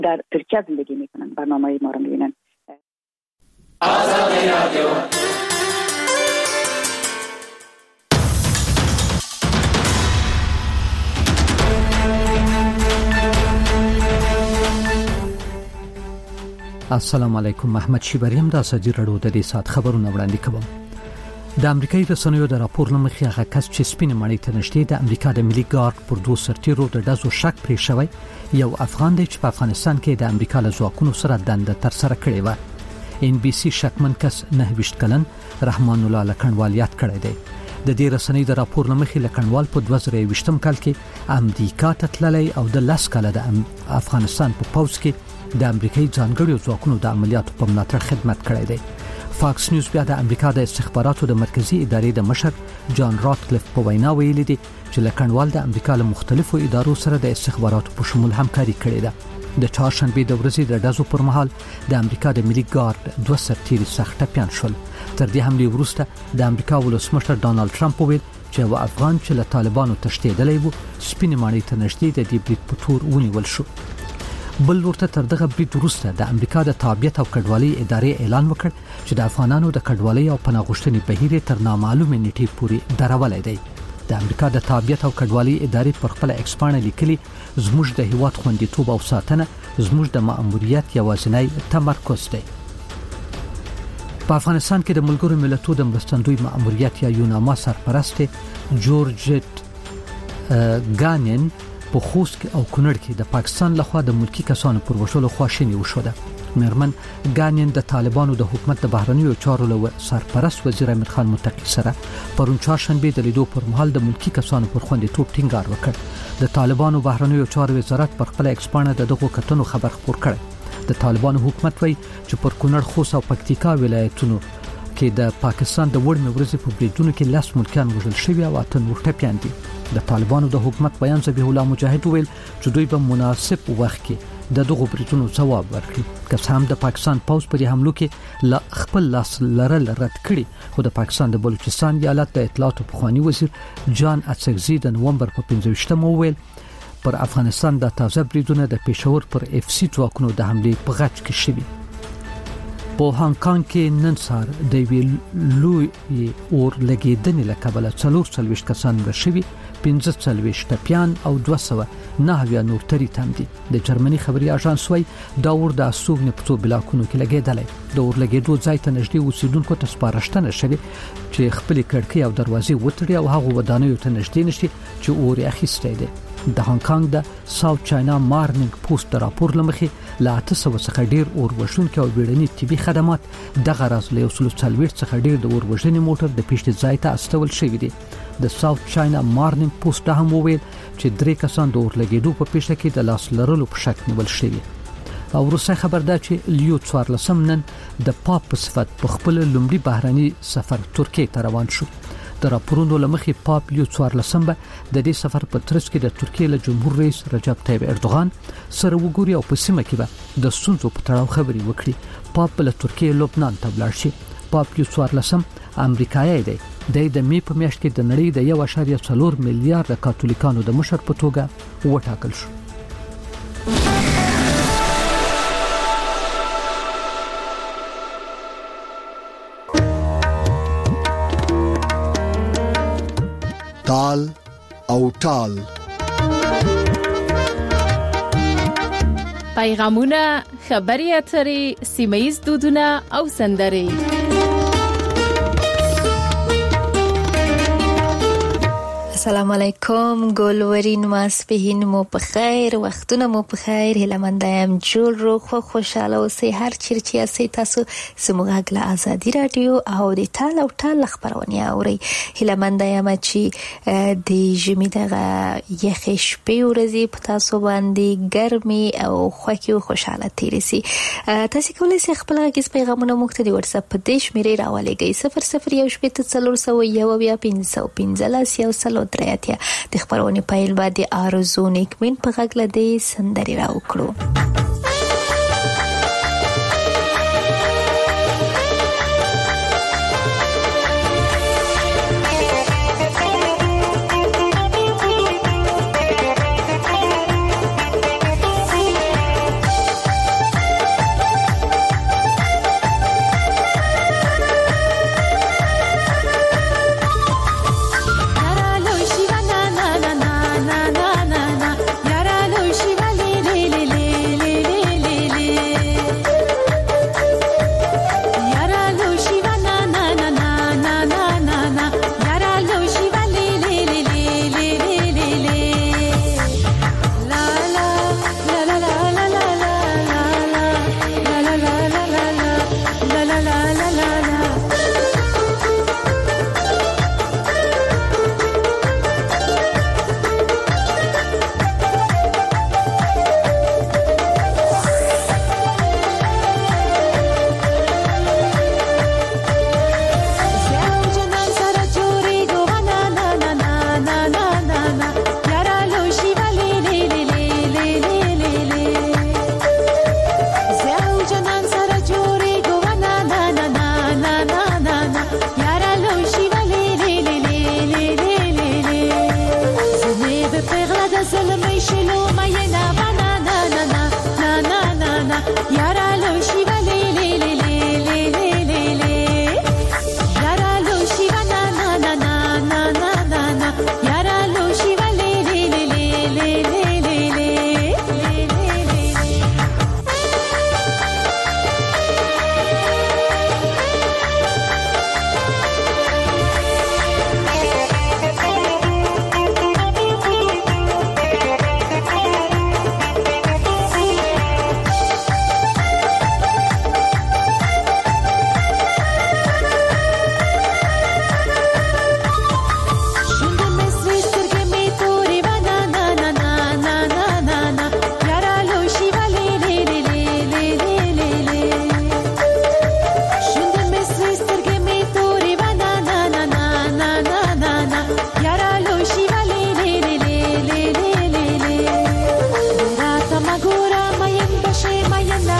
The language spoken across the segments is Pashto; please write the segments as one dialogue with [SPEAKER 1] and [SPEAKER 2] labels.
[SPEAKER 1] در ترکیه زندگی میکنن. برنامه ما رو میبینن.
[SPEAKER 2] آزادی رادیو.
[SPEAKER 3] السلام علیکم. محمد شیبریم د ازادي رادیو د دې سات خبرونه وړاندې کوم. د امریکایي رسنیو د راپور لمخې هغه کس چې سپینې ماڼۍ ته نږدې د امریکا د ملي ګارد پر 2 سرتیرو د ډزو شک پرې شوی یو افغان دی چې په افغانستان کې د امریکا له ځواکونو سره دنده تر سره کړې و. ان بي سي شکمن کس 29 کلن رحمان الله لکنوال یاد کړی دی. د دې رسنۍ د راپور لمخې لکنوال په 2020 کال کې امریکا ته تللی او د 10 کال د افغانستان په پوځ کې د امریکایي ځانګړو ځواکونو د عملیاتو په ملاتړ خدمت کړی دی. فاکس نیوز بیا د امریکا د استخباراتو د مرکزی ادارې د مشر جان راتکلیف په وینا ویلي دي چې لکنوال د امریکا له مختلفو ادارو سره د استخباراتو په شمول همکاري کړې ده. د چهارشنبه د ورځې د ډزو پر مهال د امریکا د ملي ګارد 2 سرتیري سخت ټپيان شول. تر دې حمله وروسته د امریکا ولسمشر ډانلډ ټرمپ وویل چې یو افغان چې له طالبانو تښتېدلی و سپینې ماڼۍ ته نږدې د دې برید په تور ونیول شو. بل ورته تر دغه برید وروسته د امریکا د تابعیت او کډوالۍ ادارې اعلان وکړ چې د افغانانو د کډوالۍ او پناه غوښتنې بهیر تر نامعلومه نیټې پورې درولای دی. د امریکا د تابعیت او کډوالۍ ادارې پر خپل ایکسپانه لیکلي زموږ د هیواد خوندیتوب او ساتنه زموږ د مأموریت یوازینی تمرکز دی. په افغانستان کې د ملګرو ملتونو د مرستندوی مأموریت یا یوناما سرپرست جورجټ ګانین په خوست او کونړ کې د پاکستان لخوا د ملکی کسانو پر وشلو خواشینی وشوده. مېرمن ګانین د طالبانو د حکومت د بهرنیو چارو له سرپرست وزیر امیر خان متقی سره پرون چهارشنبه د لیدو پر مهال د ملکی کسانو پر خوندیتوب ټینګار وکړ. د طالبانو بهرنیو چارو وزارت پر خپل ایکسپانه دغه کتنو خبر خپور کړ. د طالبانو حکومت وایي چې پر کونړ خوست او پکتیکا ولایتونو کې د پاکستان د وړمې ورځې په بریدونو کې 10 ملکیان وژل شوي او 8 نور ټپيان دي. د طالبانو د حکومت بیان ذبیح الله مجاهد ویل چې دوی په مناسب وخت کې د دغه بریدونو جواب ورکړي. که هم د پاکستان پوځ په دې حملو کې خپل لاس لرل رد کړي خو د پاکستان د بلوچستان ایالت د اطلاعاتو پخوانی وزیر جان اڅکزي د نومبر په 15 ویل پر افغانستان د تازه بریدونو د پېښور پر اف سي ځواکونو د حمله په غچ کې شوي. په هانګ کانګ کې نن سهار د ویلوی اور لګیدنې له کبله 440 کسان مړه شوي، 45 ټپيان او 209 نور تری تم دي. د جرمني خبري اژانس وايي دا اور د اسوګ نه په بلاکونو کې لګیدلې. د اور لګیدو ځای ته نږدې اوسیدونکو ته سپارښتنه شوه چې خپل کړکۍ او دروازې وتړي او هغه ودانیو ته نږدې نشي چې اور یې اخیستی دی. د هانګ کانګ د ساوث چاینا مارنینګ پوسټ راپور لمخې لا 800 څخه ډیر اور وژونکو او بیړني طبي خدمات د غرض له 340 څخه ډیر د اور وژنې موټر د پیښې ځای ته استول شوی دی. د ساوث چاینا مارنینګ پوسټ هم وویل چې 3 کسان د اور لګیدو په پیښه کې د لاس لرلو په شک نیول شوی. او روسي خبر ده چې لیو 14 نن د پاپ په صفت په خپل لومړي بهراني سفر ترکیه ته روان شو. د راپورونو لمخې پاپ لیو 14 د دې سفر په ترڅ کې د ترکیه له جمهور رئیس رجب طیب اردوغان سره وګوري او په سیمه کې به د ستونزو په تړاو خبري وکړي. پاپ له ترکیه لبنان ته ولاړ شي. پاپ لیو 14 امریکایي دی. د می په میاشت کې د نړۍ د 1.4 میلیارډ کاتولیکانو د مشر په توګه وټاکل شو.
[SPEAKER 4] تال او ټال
[SPEAKER 5] پیغامونه، خبري اترې، سیمه‌ییز دودونه او سندرې.
[SPEAKER 6] السلام علیکم ګلورین ماسپهین مو په خیر، وختونه مو په خیر. هلمندایم جوړ رو خوشاله اوسئ هر چیرې یاستئ. تاسو زموږ غږ ازادي رادیو او د ټال او ټال خبرونه اورئ. هلمندایم چې د ژمي دغه یخې شپې ورځې په تاسو باندې ګرمي او خوښي او خوشاله تیرې سي. تاسو کولای شئ خپل غږیز پیغامونه موږ ته د واتس اپ په دې شمیرې راولېږئ 001415 د خبرونې پایل باندې آرزو نیکمن په غږ لدی سندري راوکړو.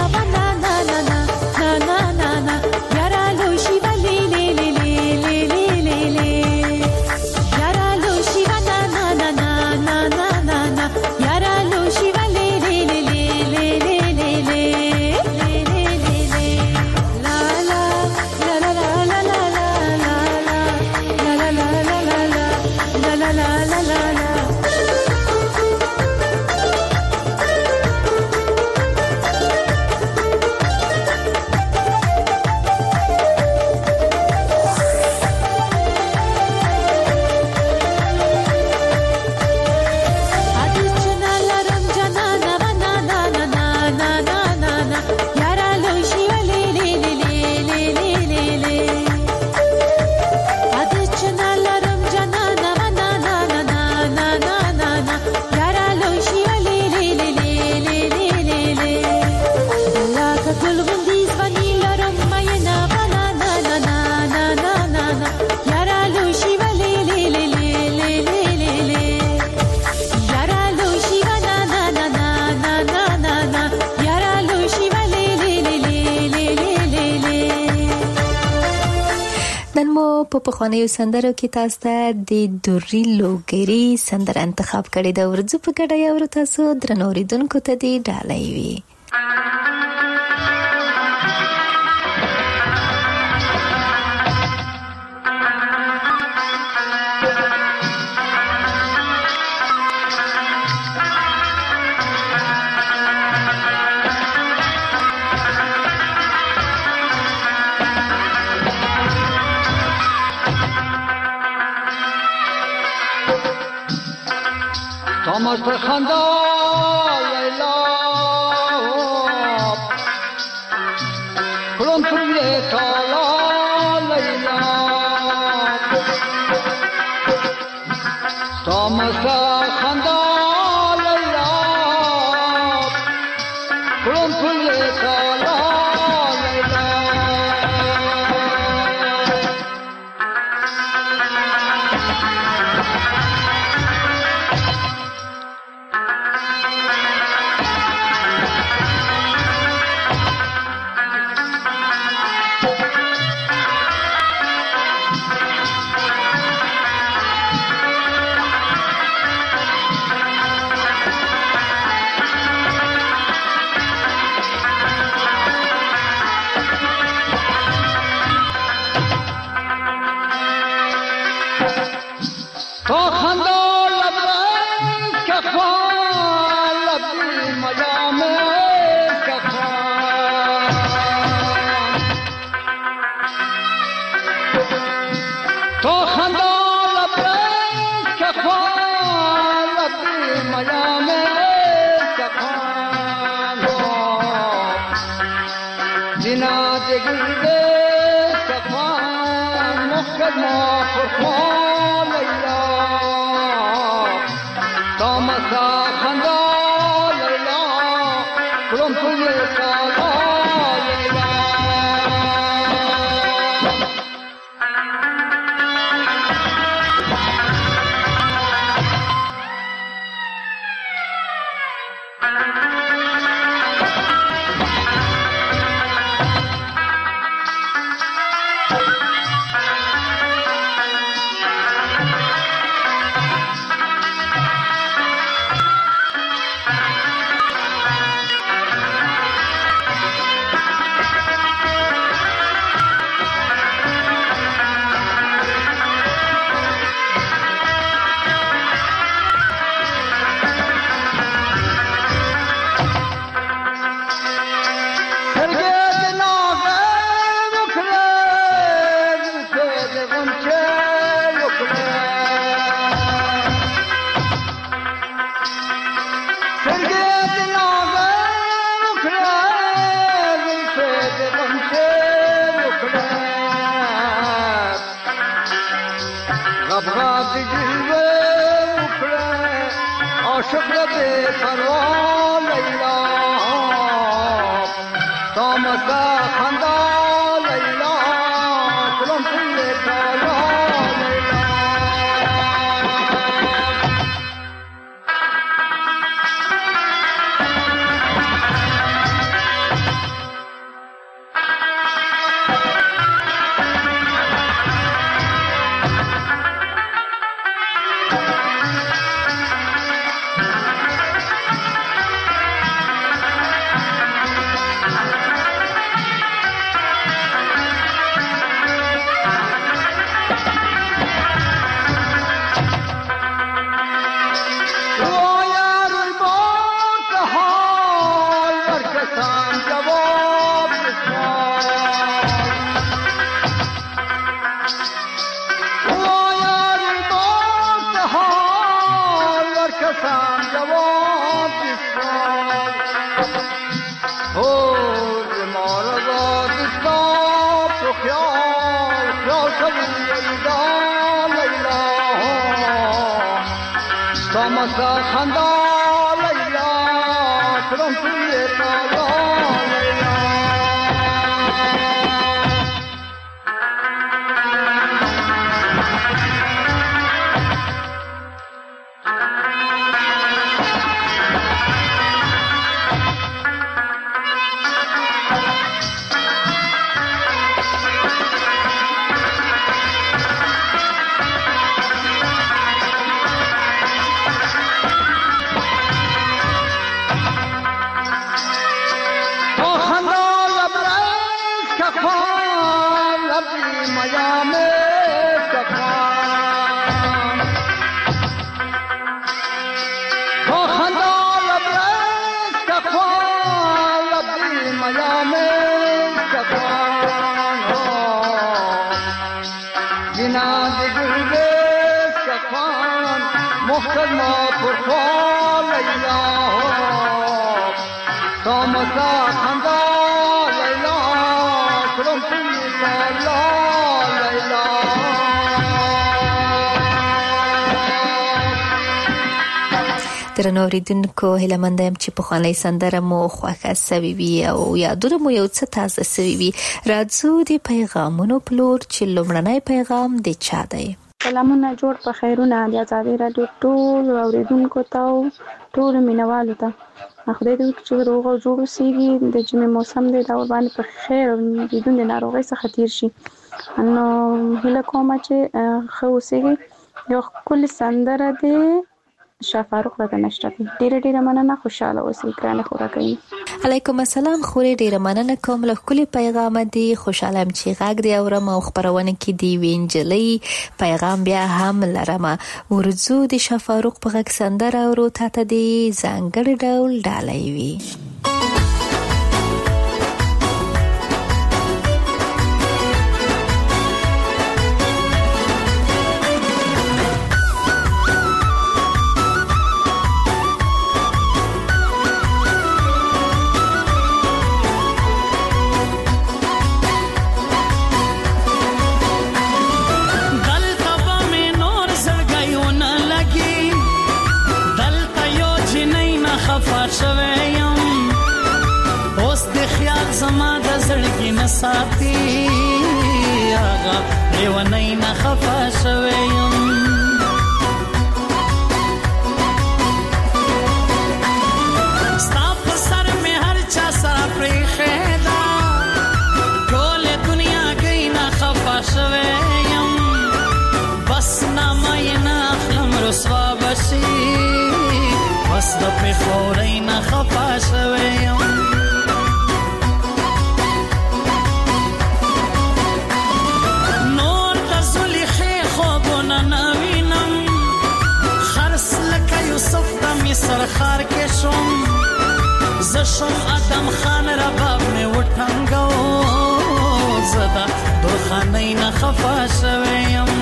[SPEAKER 6] په پخوانیو سندرو کې تاسو ته د دوري لوګری سندره انتخاب کړې ده. ورځو په ګډه یو تاسو درنو اوریدونکو ته دی ډالۍ وي.
[SPEAKER 2] مست خندا لیلا کلون توی تالا لیلا مست خندا لیلا کلون توی تالا لیلا تو مارا دستا تو خیال کبی لیلا لیلا سامسا خندا لیلا کرم توی تالا لیلا
[SPEAKER 6] درنو اوریدونکو هیله مند یم چې په خوانۍ سندره مو خوښه سوي وي او یادونه مو یو څه تازه سوي وي. راځو د پیغامونو په لور چې لومړنی پیغام د چا دی.
[SPEAKER 7] سلامونه جوړ په خیرونه د ازادي رادیو ټول اوریدونکو ته ټول مینوالو ته خدای دې وکړي چې روغ او جوړ اوسېږي. د ژمي موسم دی دا باندې په خیر بدون د ناروغۍ څخه تیر شي. نو هیله کوم چې ښه اوسېږي. یو ښکلې سندره دی شفاروق راته نشته. ډیره مننه. خوشاله اوسئ ګرانه خوراکي.
[SPEAKER 6] علیکم السلام. خوري ډیره مننه کوم له کلی پیغام دی. خوشاله ام چې غږ دی اورم او خبرونه کې دی وینجلې پیغام بیا هم لرم. ورځو د شفاروق په غږ سندره ورو ته دی ځانګړی ډول ډالۍ وي.
[SPEAKER 8] ساتي آغا لیونی نه خفا شویم ستا په سر می هر چا سره پریښې ده ټولې دنیا گئی نه خفا شویم بس نامه یې نه اخلم رسوا بشي بس د پېښورۍ نه خفا شویم سرخار کې شوم زشم ادم خان رباب می وټنګو زدا درخانې نه خفا شویم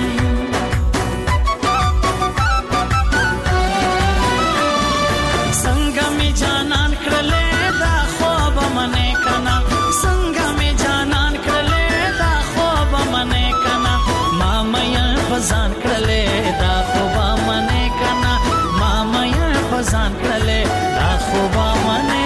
[SPEAKER 8] څنګه می جانان کړلې دا خوب منې کنا څنګه می جانان کړلې دا خوب منې کنا ما مې فزان کړلې دا خوب منې کنا ځان کړلې دا خوبه منې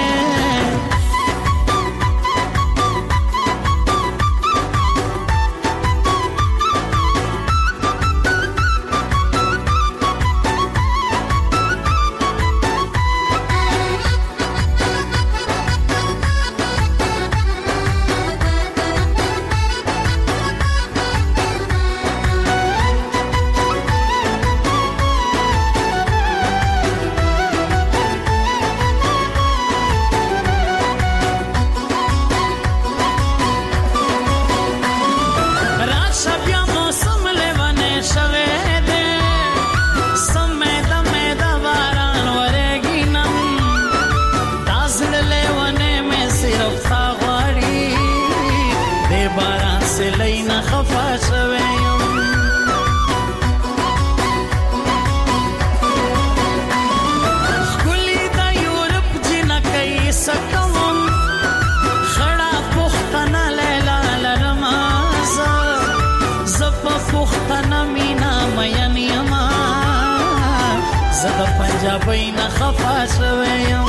[SPEAKER 8] جابې نه خفا شوی یم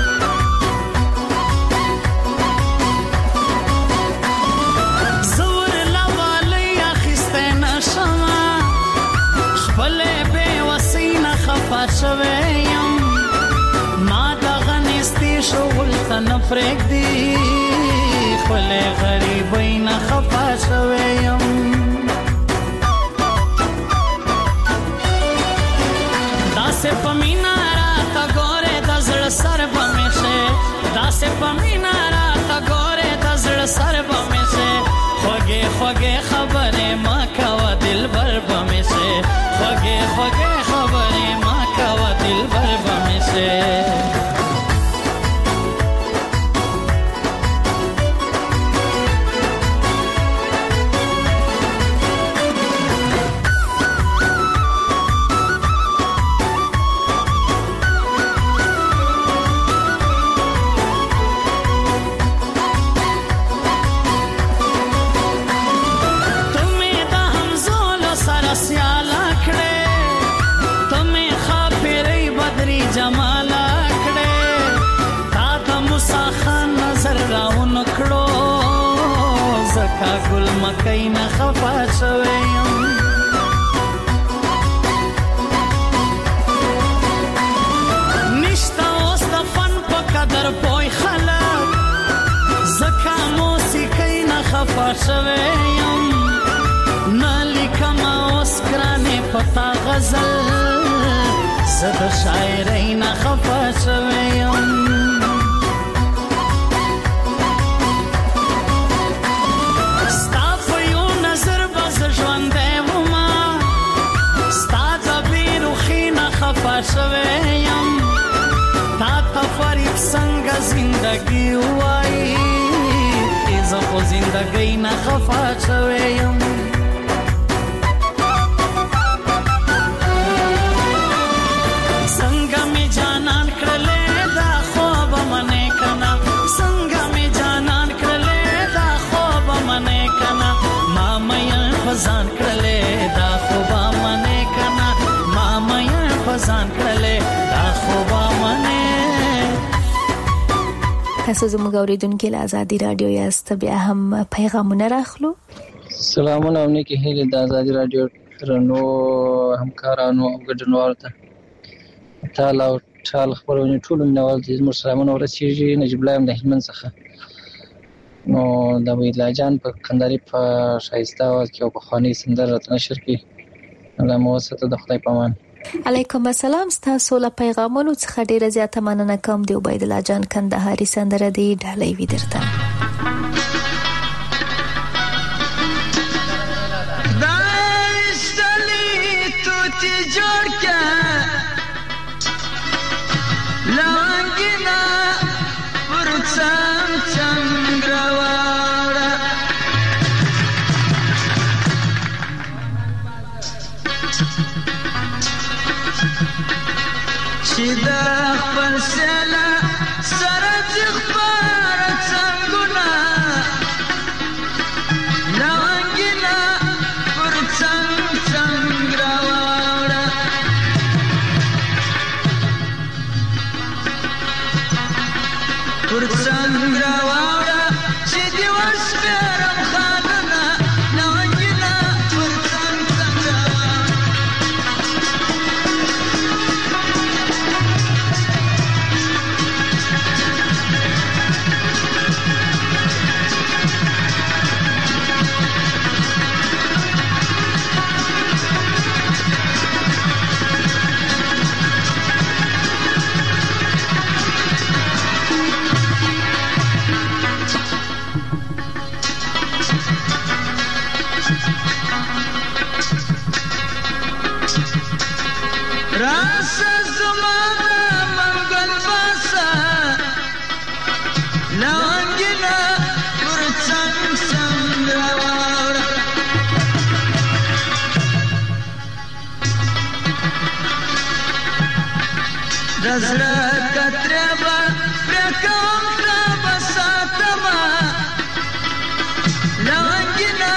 [SPEAKER 8] زور لوالی اخیستی نشمه خپلې بې وسۍ نه خفا شوی یم ما دغه نیستي شغل ته نه پرېږدي خپلې غریبۍ نه خفا شوی یم داسې په مینه راته ګورې د زړه سر به مې شې داسې په مینه راته ګورې د زړه سر به مې شې خوږې خوږې خبرې ما کوه دلبر به مې شې خوږې خوږې خبرې ما کوه دلبر به مې شې جمالا کړه تا ته موسی خان نظر راون کړو زکا ګل مکای نه خفا شویم نشتا اوس د فن په قدر پوي خلک زکا موسیقي نه خفا شویم نالیکم اوس کرانه پتا غزل زد شاعرۍ نه خفا شوی یم ستا په یو نظر به زه ژوندی ومه ستا د بېروخي نه خفا شوی یم تا ته فریب څنګه زندګي ووایي زه خو زندګۍ نه خفا شوی یم ځان کړلې دا خوبا منې کنا ما مې ځان کړلې دا خوبا منې
[SPEAKER 6] تاسو زموږ اوریدونکو له آزادي رادیو یاست بیا هم پیغامونه راخلو
[SPEAKER 9] سلامونه او نیکی هیله د آزادي رادیو رنو همکارانو او ګډونوالو ته تعالی او ټول خبرونه ټول منوال دي زموږ سلامونه ورسیږي نجیب الله د هلمند څخه نو د ویلا جان په کنداري په شایسته आवाज کې په خواني سندره راته نشر کی الله مو ستاسو د خدای پامان
[SPEAKER 6] علیکم السلام تاسو له پیغامونو څخه ډیره زیاته مننه کوم دی عبید الله جان کندهاري سندره دی ډالۍ وی درته
[SPEAKER 2] دایستلی تو تی جوړ کا لانګینا ورڅم چنګراوړه چې دا خپل سلا سره ځخبار څنګهونه لانګینا ورڅم چنګراوړه ورڅنګراوړه چې دی وسپرم خاننا لانګینا ورڅنګراوړه راسه زمانه منګل باسه لانګینا ورڅنګراوړه دزړه کتربا پرکوم را بساتما لانګینا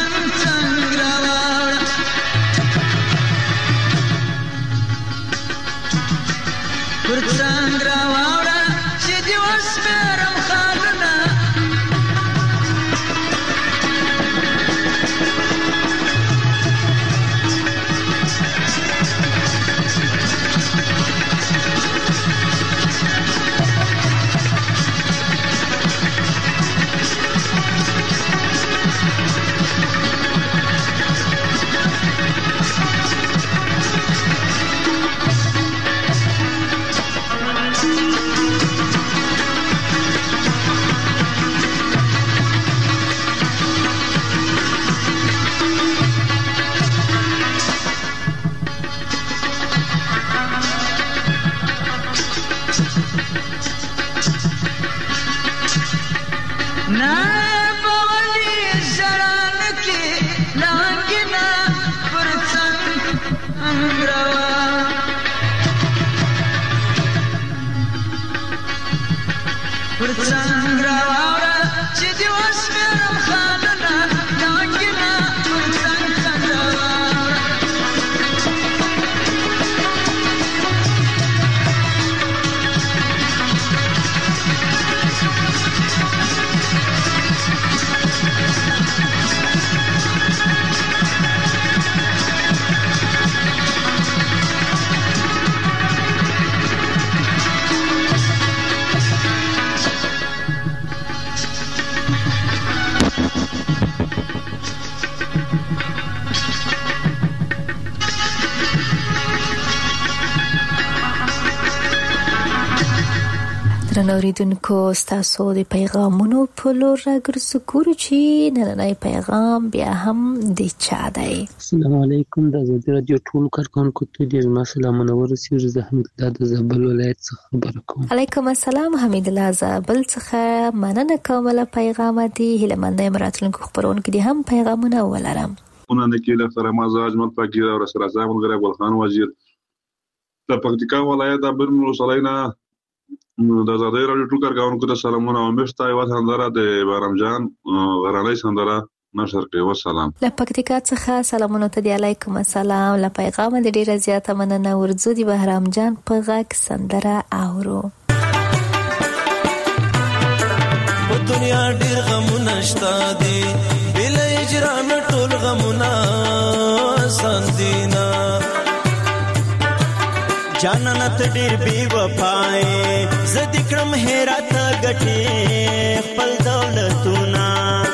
[SPEAKER 2] ورڅنګراوړه وشميرم خالنا
[SPEAKER 6] نوریدونکو ستاسو د پیغامونو په لور راګرځو ګورو چې نننی پیغام بیا هم د چا دی.
[SPEAKER 10] السلام علیکم د آزادي رادیو ټول کارکونکو ته د زما سلامونه ورسیږي. زه حمید الله د زابل ولایت څخه خبره کوم.
[SPEAKER 6] علیکم السلام حمید الله زابل څخه مننه کوم له پیغام دی. هیلمنده مراتلونکو خبرونکو دي هم پیغامونه ولرم.
[SPEAKER 11] انا نکیل احترام اجمل پاکیرا اور سرازام غریب الخان وزیر د پکتیکا ولایت د برنو سلینا د آزادي رادیو ټول کارکونکو ته سلامونه او مشته یو سندره د بارم جان غرانې سندره نشر کوي. والسلام.
[SPEAKER 6] له پکتیکا څخه سلامونه ته دی. علیکم السلام. له پیغام د ډیره زیاته مننه ورځو دی بهرام جان په غږ سندره اورو.
[SPEAKER 12] په دنیا ډیر غمونه شته دي بل اجرام ټول غمونه سندینا جانانت ډیر بی وفای زد کرم هرات غټي خپل دولتونه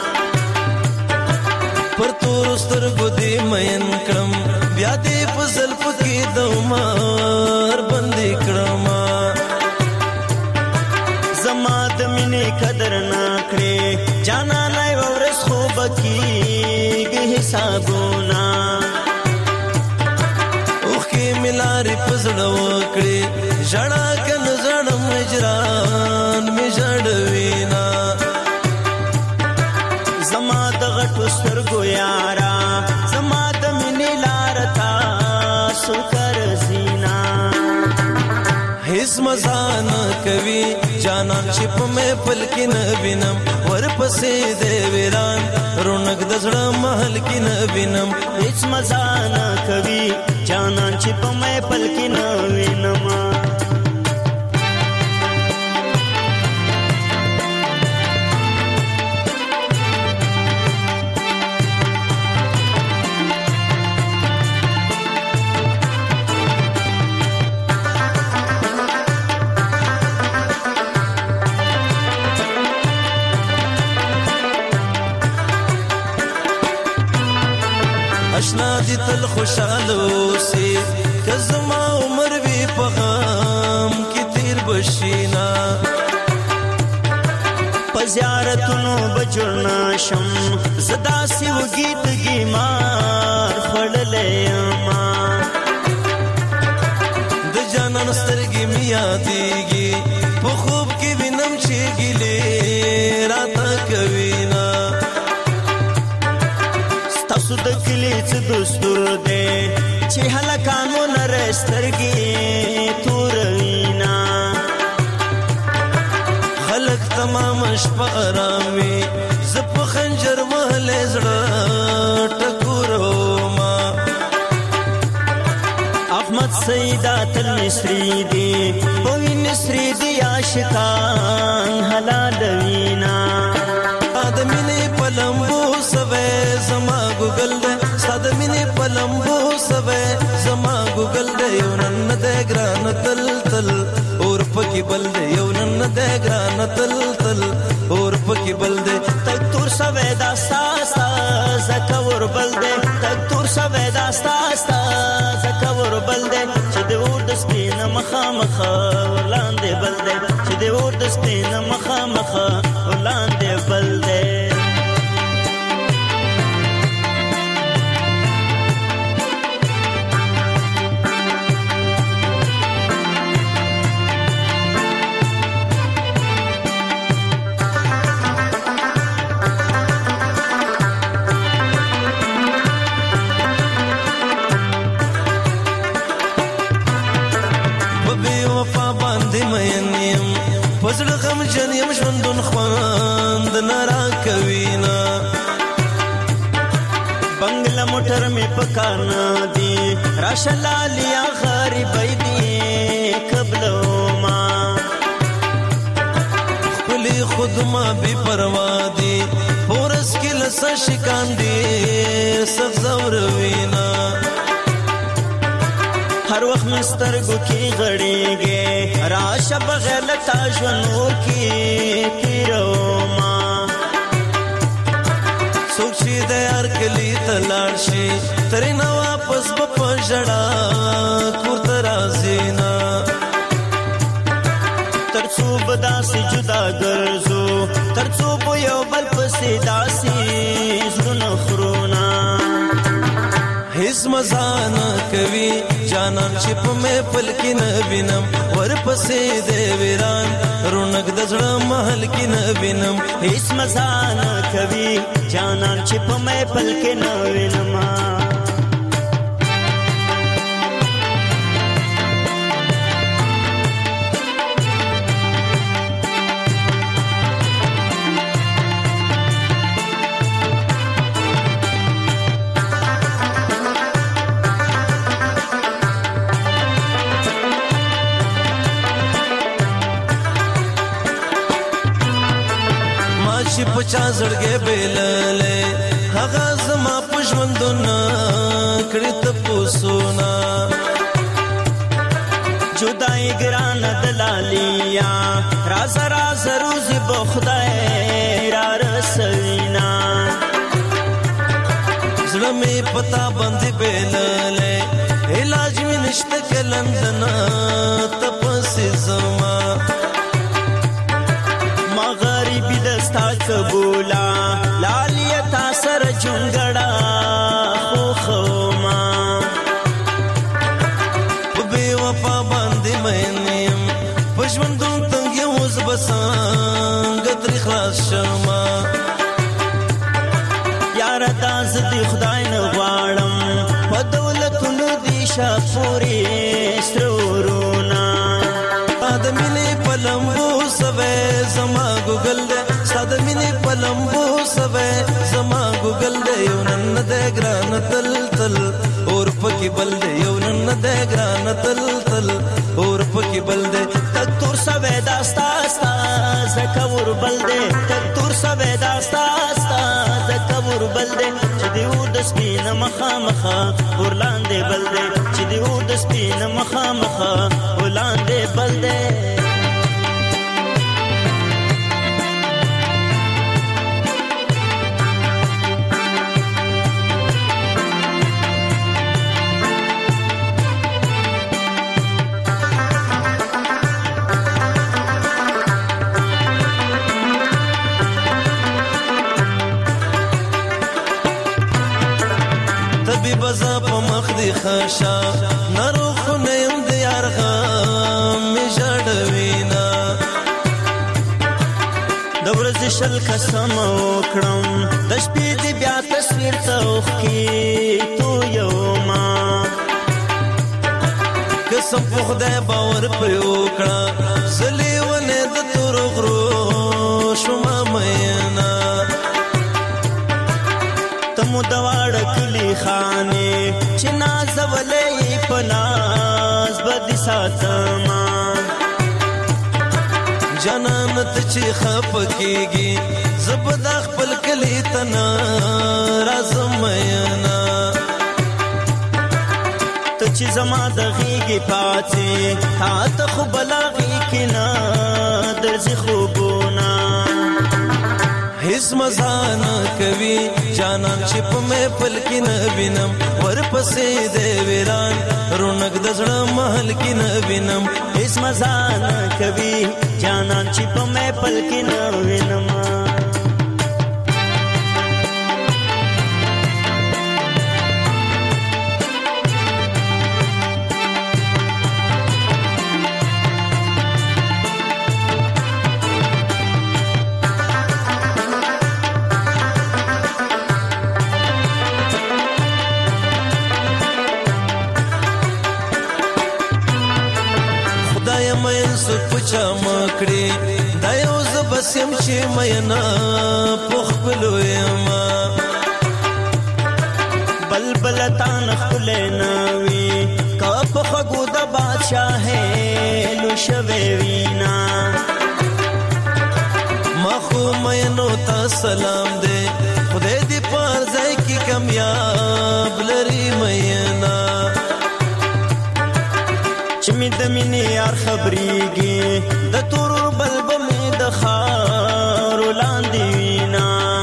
[SPEAKER 12] پر تور سترګو دی مین کړم بیا دې فضل پکې د عمر بندي کړم زما د مینې قدر نه کړې جانانای ورس خو بکیږي حسابونه ملاري پزړه وکړي ژړا کن زړم مجران می ژړوینا زما د غټو سترګو یارا زما د مینې لار تا سکر زینا هیڅ مزان کوي جانان چې په مې پل کې نه وینم ورپسې دې ویران رونق د زړه محل کې نه وینم هیڅ مزان کوي جانان چې په مې پل کې نه وینم اشنا دي تل خوشاله سي کزما عمر وی په غم کې تیر بشینا په زیارتونو بجړنا شم زدا سی وګیت گی مار خړلې ما د جانان سترګې میا دیږي په خوب کې وینم چې ګلې راته کوینا ستاسو د کلی څه دستور دی چې هلکانو نرسترګي تور وینا خلق تمام شپه آرامي زپ خنجر محل زړه ټکورو ما احمد سیدات المصری دی پوین سری دی عاشقان حلال وینا ادمینه پلمبو سوي زما ګوګل دې صدمینه پلمبو سوي زما ګوګل دې یو نن دې ګران تل تل اور پکې بل دې یو نن دې ګران تل تل اور پکې بل دې تک تور سوي دا ساسا زکور بل دې تک تور سوي دا ساسا زکور بل دې چې دې ور د سپین مخامخ ولاندې بل دې چې دې ور د سپین مخامخ ولاندې بل دې وزړه غم جن يم ژوندون خواند نارا کوینا بنگلا موټر می پکانا دی راشلالیا غریبای دی قبلو ما خپلی خود ما بی پروا دی پورس کې لس شکان دی سخ زور وینا هر وخت مسترګو کې غړېږي راشه بغیر لتا ژوندو کې تیرو ما څوک چې د یار کلی ته لاړ شي ترې نه واپس به په ژړا کور ته راځي نه تر څو به داسې جدا ګرځو تر څو به یو بل پسې داسې زړونه خورو نه هیڅ مزه نه کوي جانان چې په مې پل کې نه وینم ورپسې دې ویران رونق د زړه محل کې نه وینم هیڅ مزه نه کوي جانان چې په مې پل کې نه وینم چې پچا زړګې بیللې هغه زما په ژوندونه کړې ته پوسونا جدای ګران دلالیا راز راز روزي به خدای را رسوینا زړه مې پتا باندې بیللې علاج مې نشته کلندن تپسې زما ستا قبولا لالیتا سر جونګړه خو خوما په بې وفا باندې مینم په ژوندون تنګ یې اوس به څنګه ترې خلاص شمه یاره دا زه د خدای نه غواړم په دولتونو دې شه پورې سره ورونه د مینې په لمبو سوی زما ګوګل دی د مینې په لمبو سوی زما ګوګل دی یو نن دی ګران تل تل اور پکې بل دی یو نن دی ګران تل تل اور پکې بل دی تک تور سوی دا ستا ستا زکور بل دی تک تور سوی دا ستا ستا زکور بل دی چې دی اور د سپین مخامخه ورلاندې بل دی چې دی اور د سپین مخامخه ورلاندې بل دی بزا په مخ دی خشا ناروخ نه يم د یار غم می جړوینا د ورځ شل قسم وکړم د شپې دی بیا تصویر توخ کی تو یوما قسم په خدای باور پر وکړه زلی ونه د تور غرو شوما مینا تمو دواړ کلی خانه چې نازولې پناز بدی ساتما چې خپکیږي زبد خپل کلی تنا رازماینا ته چې زما د غیږې پاتې تا ته خو بلاغي کنا درځي خوبونه هیڅ مزان کوي جانان چې په مې پل کې نه وینم ورپسې دې ویران رونق د زړه محل کې نه وینم هیڅ مزان کوي جانان چې په مې پل کې نه وینم پچا مکړي دا یو زبسم چې مینا پخپلو یما بلبل تان خپلنا وی کا پخغو د بادشاہ لو شوي وینا مخو مینو تا سلام دے خدای دې پر ځای کې کامیاب لري مینا چمی د مینې یار خبرېږي د تور بلب مې د خار لاندې وینا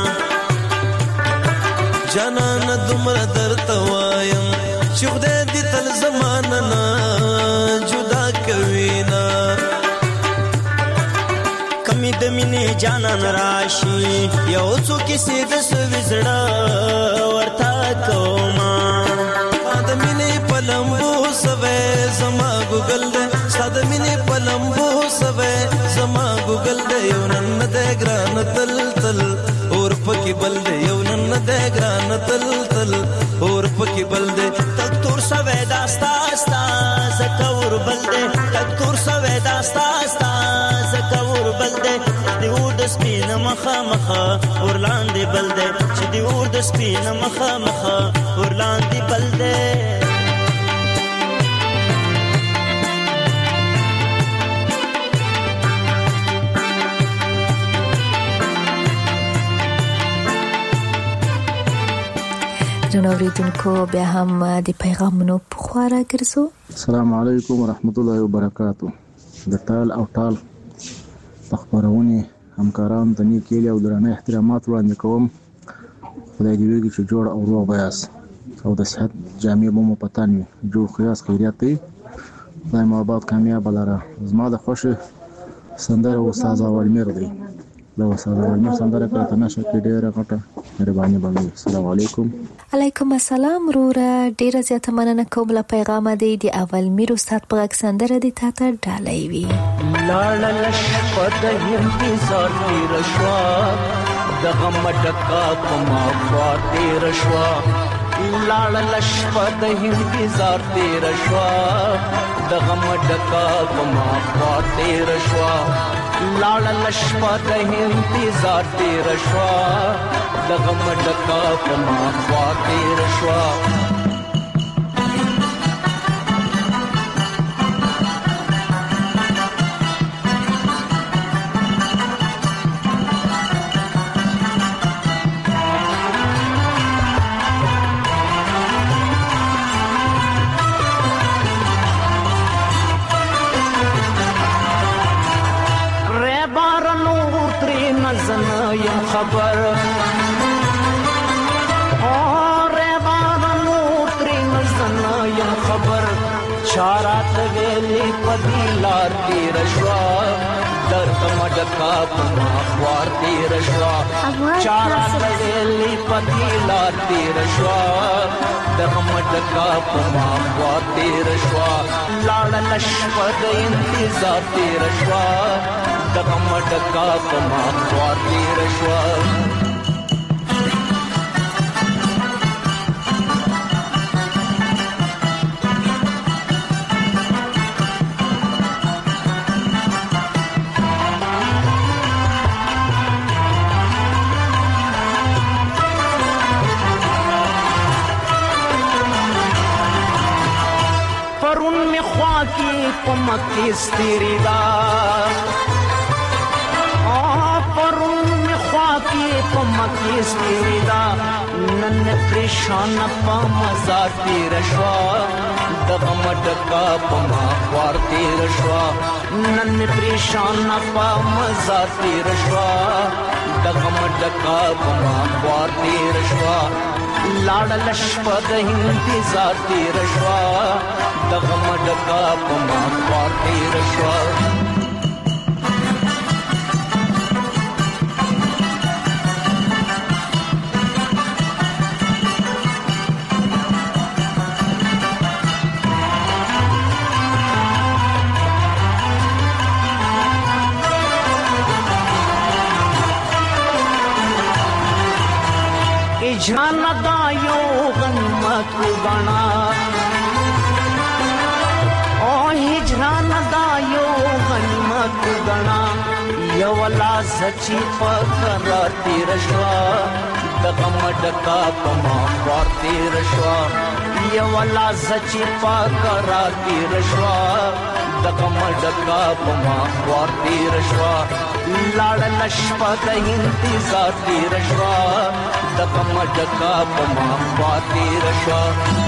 [SPEAKER 12] جانان دومره درته وایم چې خدای دې تل زمانه نه جدا کوي نه کمی د مینې جانان راشي یو څو کیسې د سوي زړه ورته کوما د مینې په لمبو سوي زما ګوګل دې ساده مینې په لمبو سوي زما ګوګل دې یو نن دې ګران تل تل اور پکې بل دې یو نن دې ګران تل تل اور پکې بل دې تک تور سوي داستا استا زکور بل دې تک تور سوي داستا استا زکور بل دې دی اور د سپین مخه مخه اور لاندې بل دې چې دی اور د سپین مخه مخه اور لاندې بل دې
[SPEAKER 6] نوریدونکو بیا هم د پیغامونو په خورا ګرځو.
[SPEAKER 13] السلام علیکم ورحمت الله وبرکاتو. د ټال او ټال خبرونه همکاران ته نیکي او درنه احترامات وړاندې کوم. خدای دې وکړي چې جوړ او روغ بیاس او د صحت جامع مو پتان وي جوړ خیاس خیریت دی. خدای مو آباد کامیاب لاره. زما د خوښ سندره استاد اولمیر دی. له استاد اولمیر سندره کړه نشه کې ډیره غټه مهرباني باندې. السلام علیکم.
[SPEAKER 6] علیکم السلام روره ډیره زیاته مننه کوم له پیغام دی د اولمیر استاد په سندره دی تا ته ډالۍ وي.
[SPEAKER 14] لاړل شپه د انتظار تیر شوا د غم ډکا په ما خوا تیر شوا لاړل شپه د انتظار تیر شوا د غم ډکا په ما خوا تیر شوا لاړل شپه د انتظار تیر شوا د غم ډکا په ما خوا تیر شوا خبر اور بارنو ترین زنایم خبر چارات ویلی پدی لار تیر شوا درد مڈکا پما خوار تیر شوا چارات ویلی پدی لار تیر شوا درد مڈکا پما خوار تیر شوا لاړل شپه د انتظار تیر شوا دغه مډکا په ما خوار تیر شوا پرون می خوا کی په مکه ستری دا کی سپیدا نن پریشان په مزار تیر شوا دغه مډکا په ما خوار تیر شوا نن پریشان په مزار تیر شوا دغه مډکا په ما خوار تیر شوا لاړل شپه د انتظار تیر شوا دغه مډکا په ما خوار تیر شوا جان دایو غنمت گنا او هجران دایو غنمت گنا یو لا سچی فقر تیر شوا دغه مډکا پما خوار تیر شوا یو لا سچی فقر تیر شوا دغه مډکا پما خوار تیر شوا لاړل شپه د انتظار تیر شوا دغه مډکا پما خوار تیر شوا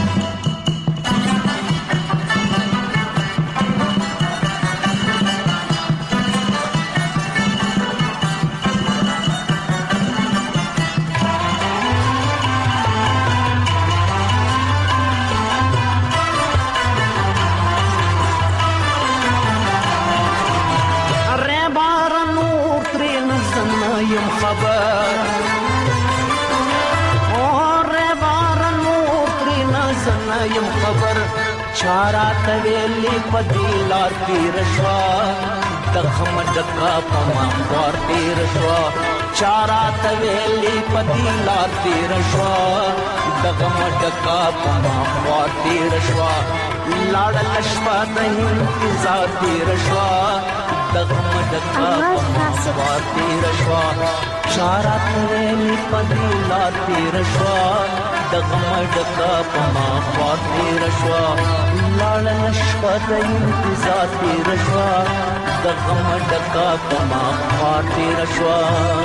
[SPEAKER 14] چارات ویلی پدیلار تیر شوا دغه مډکا پما خوار تیر شوا چارات ویلی پدیلار تیر شوا دغه مډکا پما خوار تیر شوا لاړل شپه د انتظار تیر شوا دغه مډکا پما خوار تیر شوا چارات ویلی پدیلار تیر شوا دغه مډکا پما خوار تیر شوا لاړل شپه د انتظار تیر شوا دغه مډکا پما خوار تیر شوا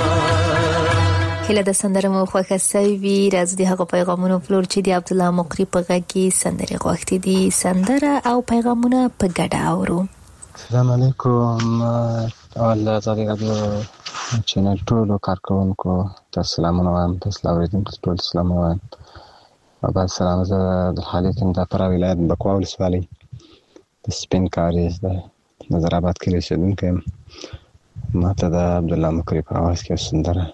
[SPEAKER 6] هله د سندره مو خوښه سوي راځي د هغه پیغامونو فلور چې د عبد الله مقری په غږ کې سندره غوښتي دي سندره او پیغامونه په ګډه اورو
[SPEAKER 15] السلام علیکم الله تعالی راډیو چینل ټول کارکونکو تاسو سلامونه وایم تاسو اوریدونکو ټول سلامونه وایم بعد سلام زه د حالتین د فرا ولایت بکوا ولسوالۍ د سپین کاریز د نظر آباد کې اوسېدونکی یم ماته د عبد الله مقری په اواز کې سندره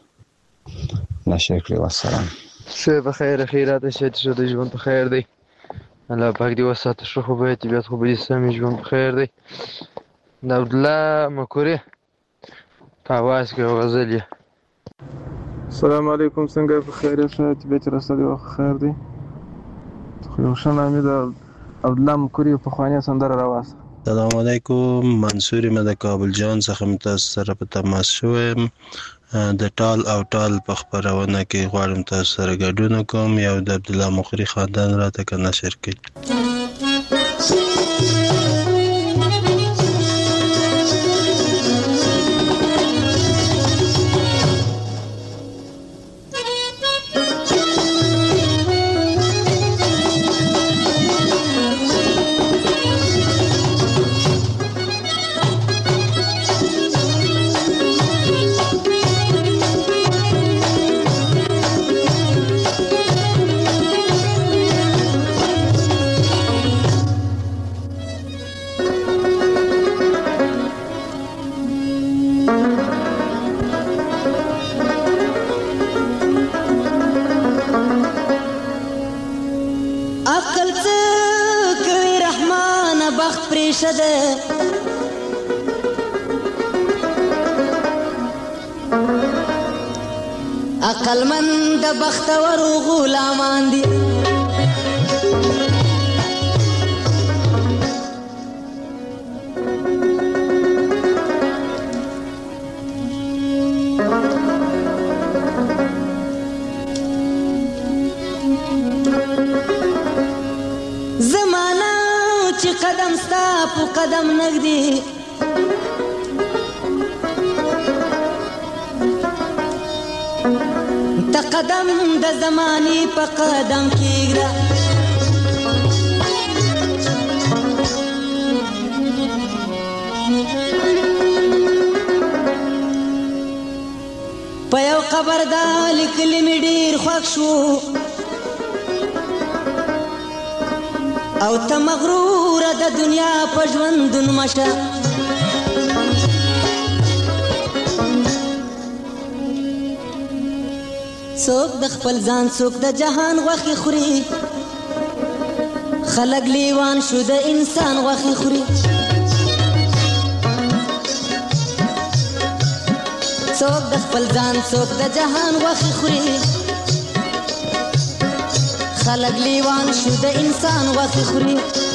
[SPEAKER 15] نشر کړې والسلام
[SPEAKER 16] شه بخیر خیرات شه چې د ژوند په خیر دی الله پاک دې وساته شو خو به طبیعت خو به سمې ژوند په خیر دی د عبد الله مقری په اواز کې غزل
[SPEAKER 17] السلام علیکم څنګه په خیر یاست طبیعت رسالي او خیر دی خو شنه امید عبد الله مقری په خواني سندره راواسه
[SPEAKER 18] سلام علیکم منصور مې د کابل جان څخه تاسو سره په تماس شوم د ټال او ټال په خبرونه کې غواړم تاسو سره ګډون کوم یو د عبد الله مقری خاندان راته کنه شرکت
[SPEAKER 2] عقل مند بختور غلامان دي زمانہ چې قدم ستا په قدم نږدې قدم د زماني په قدم کېږده په یو قبر دا لیکلي مې ډېر خوښ شو او ته مغروره د دنیا په ژوندون مشه څوک د خپل ځان څوک د جهان غوښې خوري خلک لیوان شو د انسان غوښې خوري څوک د خپل ځان څوک د جهان غوښې خوري خلک لیوان شو د انسان غوښې خوري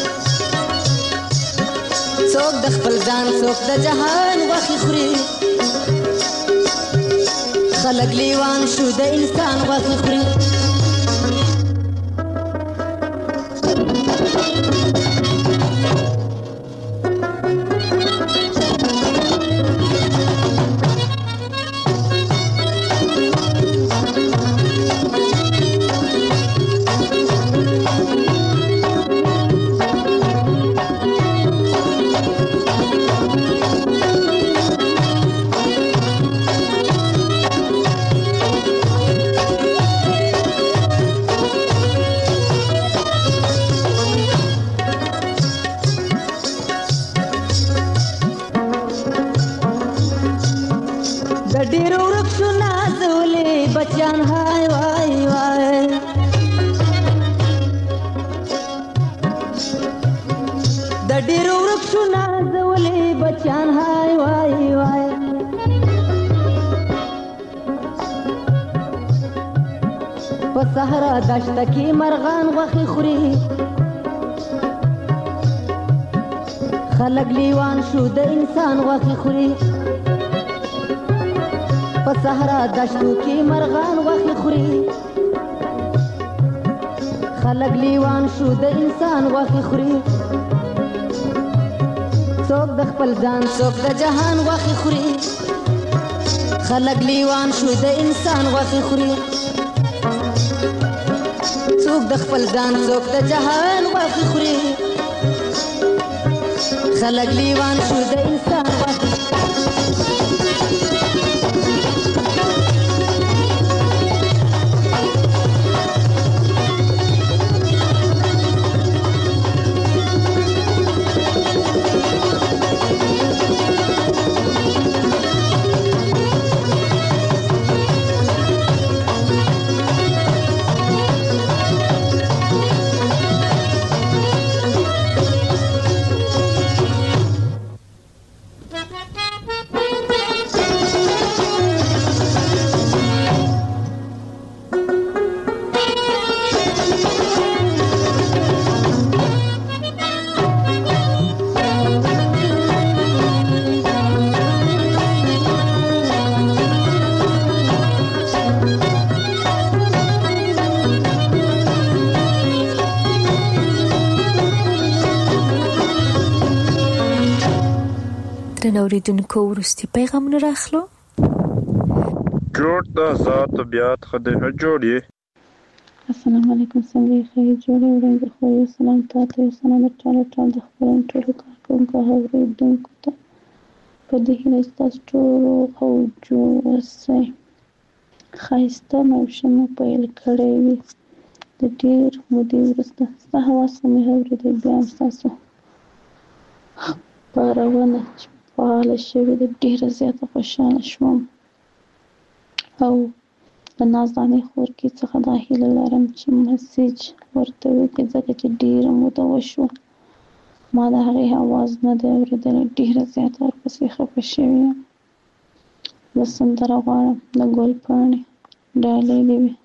[SPEAKER 2] څوک د خپل ځان څوک د جهان غوښې خوري خلق لیوان شو د انسان غوښې خوري صحرا دشت کې مرغان غوښې خوري خلک لیوان شو د انسان غوښې خوري په صحرا دشتو کې مرغان غوښې خوري خلک لیوان شو د انسان غوښې خوري څوک د خپل ځان څوک د جهان غوښې خوري خلک لیوان شو د انسان غوښې خوري څوک د خپل ځان څوک د جهان غوښې خوري خلک لیوان شو د انسان غوښې
[SPEAKER 6] اوریدونکو وروستي پیغامونه راخلو
[SPEAKER 19] جوړ د ذات طبيعت خدای جوړ یې
[SPEAKER 7] السلام علیکم څنګه یې خیر جوړې وړاندې خو یې سلام تاسو یې سلام ټول د خپل ټولو کارکونکو اوریدونکو ته په دې هیله تاسو ټول او جوړ اوسئ خایسته موشمه پیل کړې وي د ډېر مودې وروسته څه حواس مې اورېدل بیا تاسو پارونه فعاله شوې ده ډېره زیاته خوشحاله شوم او د نازدانې خورکې څخه دا هیله لرم چې مسیج ورته وکړي ځکه چې ډېره موده وشوه ما د هغې اواز نه دی اورېدلی ډېره زیاته ورپسې خفه شوې یم زه سندره غواړم د ګل پاڼې ډالۍ دې وي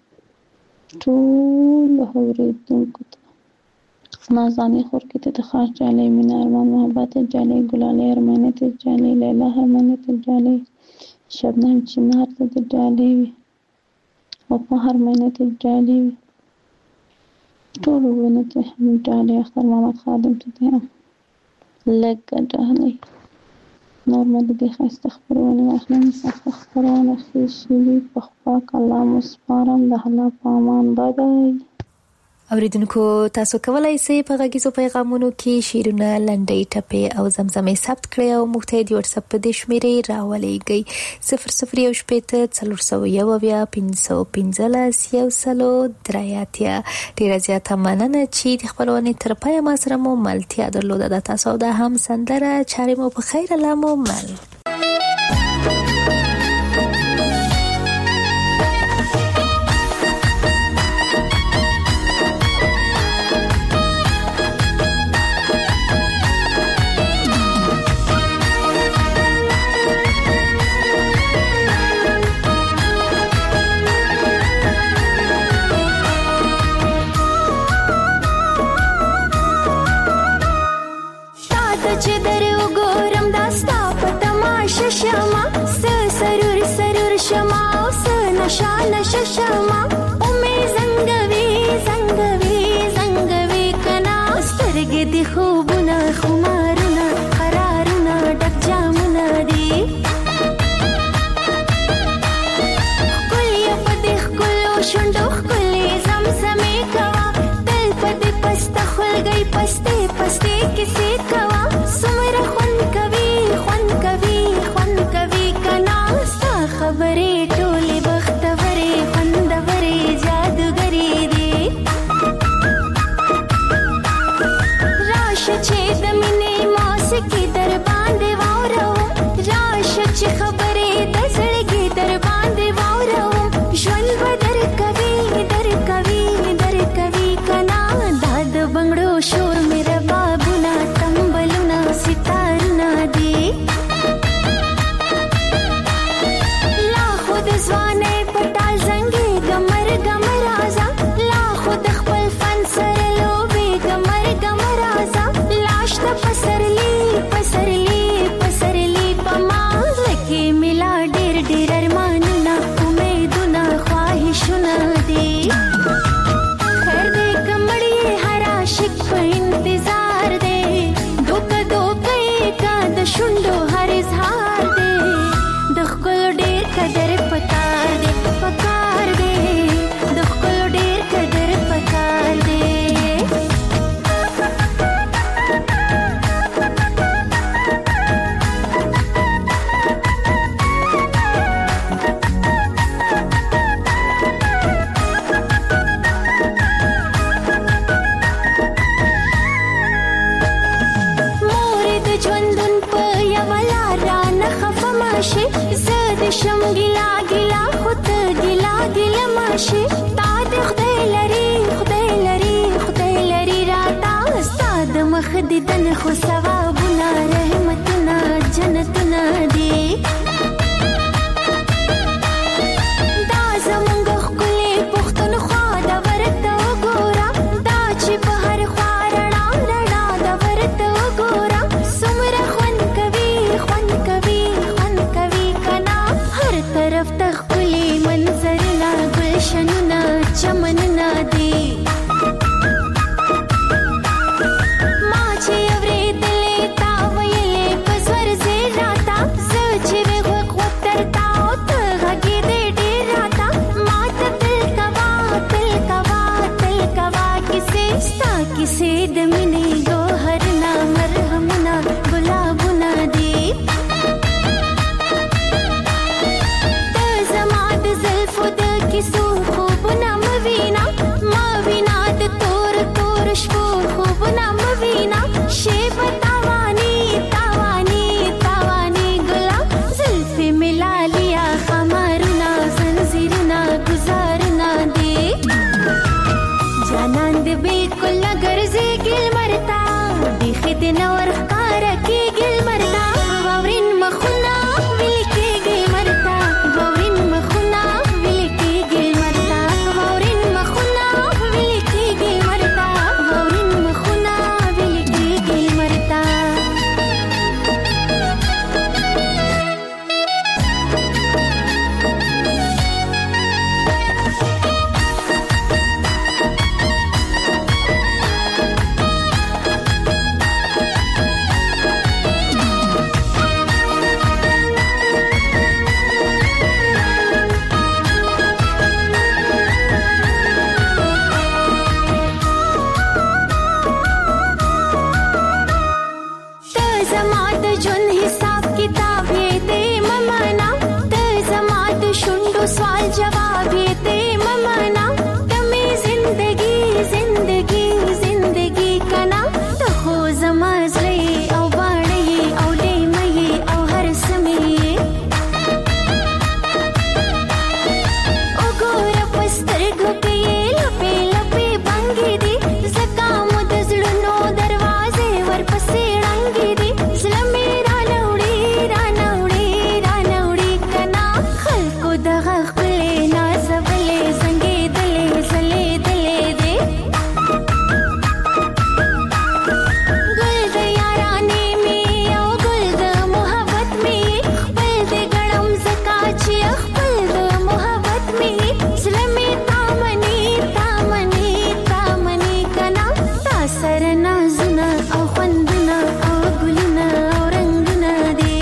[SPEAKER 7] ټولو اورېدونکو ته نازاني خورکې ته د خاص جالۍ مینه ارمان محبت جالۍ ګلالۍ ارماني ته جالۍ لیلا ارماني ته جالۍ شبنم چنار ته د جالۍ وي او په هر مینه ته جالۍ وي ټولو وینو ته هم جالۍ اختر محمد خادم ته هم لږه جالۍ نورمالي د ښایسته خپرونې واخلم سخته خپرونه ښې شوي په پاک الله مو سپارم د الله په امان بای.
[SPEAKER 6] اوریدونکو تاسو کولای شئ په غږیزو پیغامونو کې شیرونه لنډۍ ټپې او زمزمې ثبت کړئ او موږ ته د واتس اپ په دې شمیرې راولېږئ 0014 ډیره زیاته مننه چې د خپلوانې تر پایه ما سره مو ملتیا درلوده. د تاسو د هم سندره چارې مو په خیر الله مو مل.
[SPEAKER 20] شما اومه زنګوي کنا سترګې د خوبونه خمارونه قرارونه ډک جامونه دي خپل په دې خپل شوندو خپل زمزمې کوا تل په دې پسته خلګي پسته کیسې کوا سمره خون کوي کنا ستا خبرې ټولې بختورې خوندورې جادوګرې دي راشه چې د مینې موسیقي در باندې واورو راشه چې خبرې د زړګي در باندې واورو ژوند به درکوي کنا دا د بنګړو شور مې ربابونه تمبلونه ستارونه دي ځوانې پټال زنګي ګمر رازا لا خود خپل فن سره لوبي ګمر رازا لاش ته پسرلی پما لکه ملا ډېر ارمانونه امیدونه خواهشونه دي خیر دې کمړې هر عاشق په انتظار دی دوکه کا د شوندو هر اظهار دی د خپل ډېر قدر پکار دی د خپل ډېر قدر پکار دی مورد ژوندون په یو لار نه خفه ماشي زه شم ګیلا خود ګیلا ماشي تا د خدای لري راتا استاد مخ دې دن خو ثوابونه رحمتونه جنتونه دي دا زمونږ ښکلې پښتونخوا د ورته وګوره دا چې په هر خوا رڼا د ورته وګوره څومره خوند کوي کنا هر طرف ته ښکلي منظرونه ګلشنونه چمنونه دي ما چې اورېدلې تا ویلې په زور زیر راته زه چې مې غوږ ورته او ته غږېدې ډېر راته ما ته تل کوا کیسې ستا کیسې د مینې ګوهرونه مرهمونه ګلابونه دي کیسو خوبونه موینا د تور شپو خوبونه موینا شیب تاوانی ګلا زلفی ملالیا خمارونه زنجیرونه گزارونه دی جانان دې بالکل نه ګرځي ګل مرتا دیخې دې نور ښکار کې ګل مرتا واورین مخونه ویل کې ګل مرتا واورین مخونه سترګو کې لپې لپې بنګې دي زکه مو د زړونو دروازې ورپسې ړنګې دي زړه مې رانوړي رانوړي رانوړي کنا خلکو دغه ښکلې نازولې زنګېدلې ځلېدلې دي ګل د یارانې مې او ګل د محبت مې خپل د ګړم زکه چې خپل د محبت مې زړه مې تامني تامني تامني کنا تا سره نازونه او خوندونه او ګلونه او رنګونه دي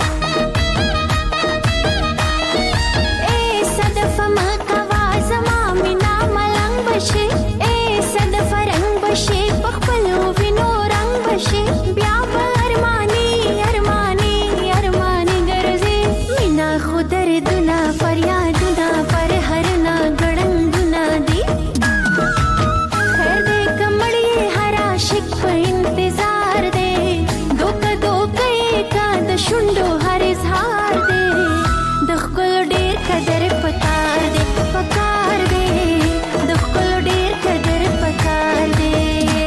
[SPEAKER 20] اے صدف مکوا زما مینا ملنګ بشي اے صدف رنګ بشي په خپلو وینو رنګ بشي بیا به ارماني ارماني ارماني ګرځي مینا خو دردونه فریادونه پر هرنا ګړنګونه دي خیر دې کمړې هر عاشق په انتظار دی دوکه دوکه کا د شونډو هر اظهار دی د ښکلو ډېر قدر پکار دی پکار دی د ښکلو ډېر قدر پکار دی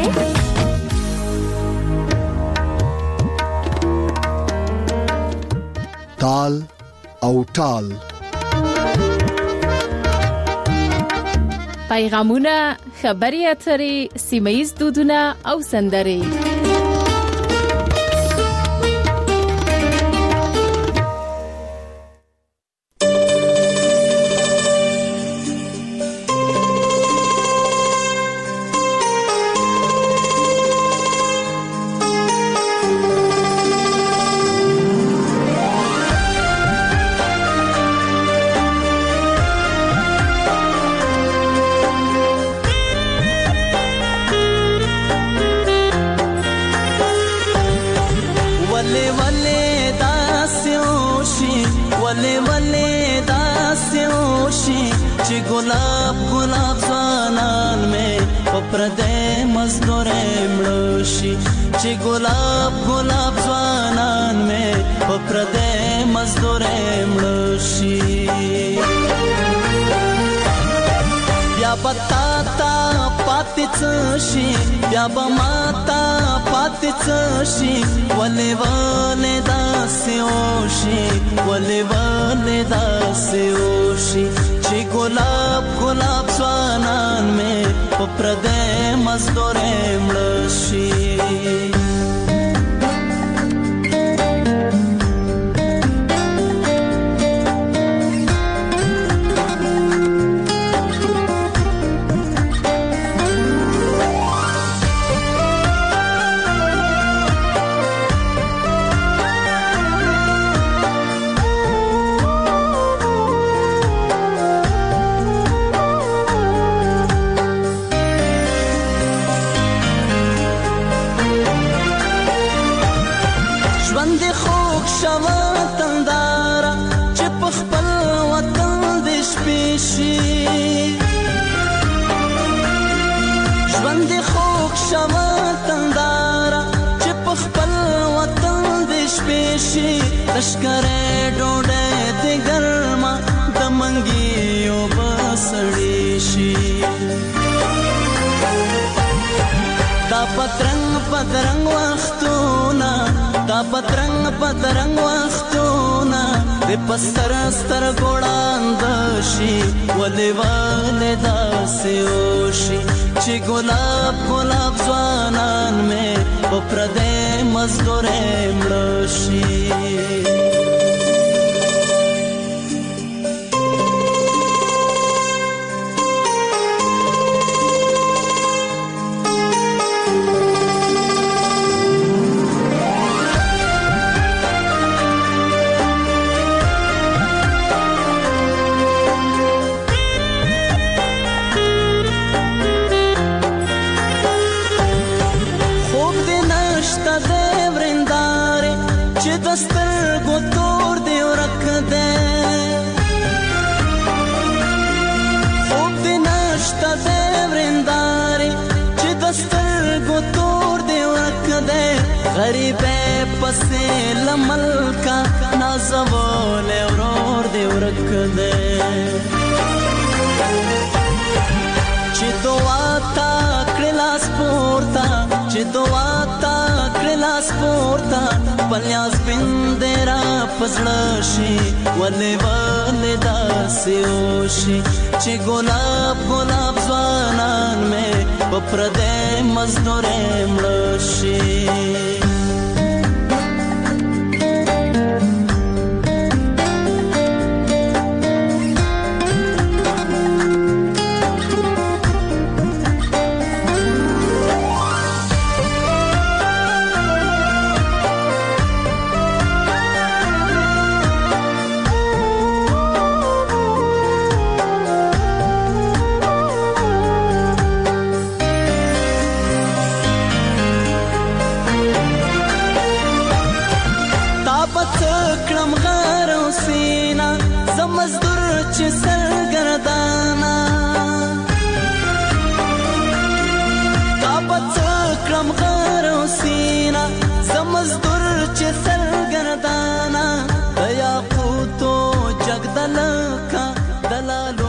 [SPEAKER 4] تال او ټال
[SPEAKER 5] پیغامونه، خبري اترې، سیمه ییز دودونه او سندرې.
[SPEAKER 12] गुलाब गुलाब ځوانان مې په پردې مزدورې مړوشي چې ګلاب ګلاب ځوانان مې په پردې مزدورې مړوشي بیا بتا تا پاتې څشي بیا به ماتا پاتې څشي ولې ولې داسې وشي ولې ولې داسې وشي چې ګلاب ګلاب ځوانان مې په پردې مزدورې مړشي لشکره ډوډۍ د ګرما د منګیو بسړې شي دا پترنګ پترنګ وختونه دا پترنګ پترنګ وختونه د پستر ستر ګوړاند شي ولې ولې داسې وشي چې ګلاب ګلاب ځوانان مې په پردې مزدورې مړشي غریبه پسې لملکا نازول ورور دی ورک دی تا پلیاز بندرا پزړشي ولې داسې وشي چې ګلاب ګلاب ځوانان مې په پردې مزدورې مړ شي